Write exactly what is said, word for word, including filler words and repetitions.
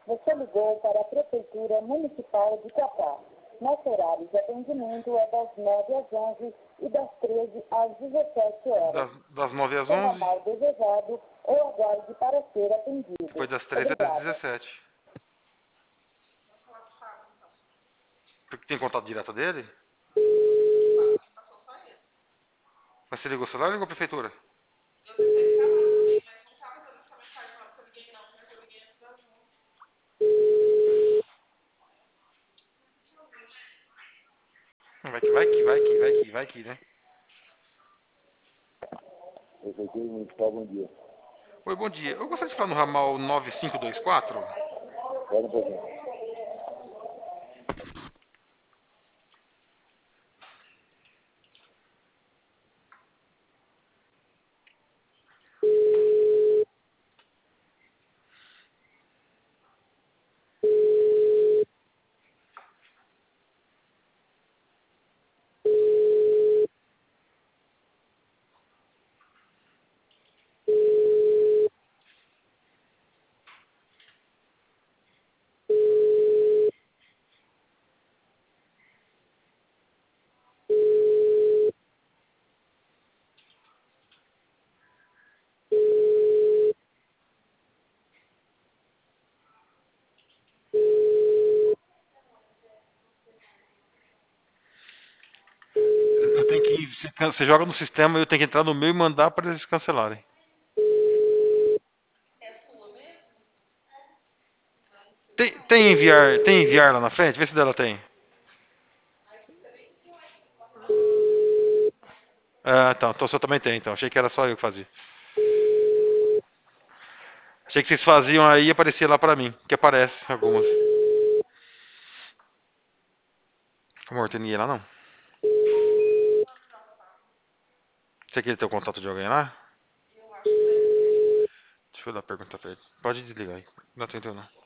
Você ligou para a Prefeitura Municipal de Quatá. Nosso horário de atendimento é das nove às onze e das treze às dezessete horas. Das, das nove às Tenha onze, mal desejado ou aguarde para ser atendido. depois das treze às Obrigada. dezessete. Tem contato direto dele? Mas você ligou o celular ou ligou a prefeitura? Vai que vai que vai que vai que vai que, né? Prefeitura Municipal, bom dia. Oi, bom dia. Eu gostaria de falar no ramal nove cinco dois quatro. Pera um pouquinho. Eu tenho que. Você, você joga no sistema e eu tenho que entrar no meu e mandar para eles cancelarem. Tem, tem enviar, tem enviar lá na frente? Vê se dela tem. Ah, então, então o seu também tem, então. Achei que era só eu que fazia. Achei que vocês faziam aí e aparecia lá pra mim, que aparece algumas. Amor, tem ninguém lá não? Você quer ter o contato de alguém lá? Deixa eu dar uma pergunta pra ele. Pode desligar aí. Não atendeu não.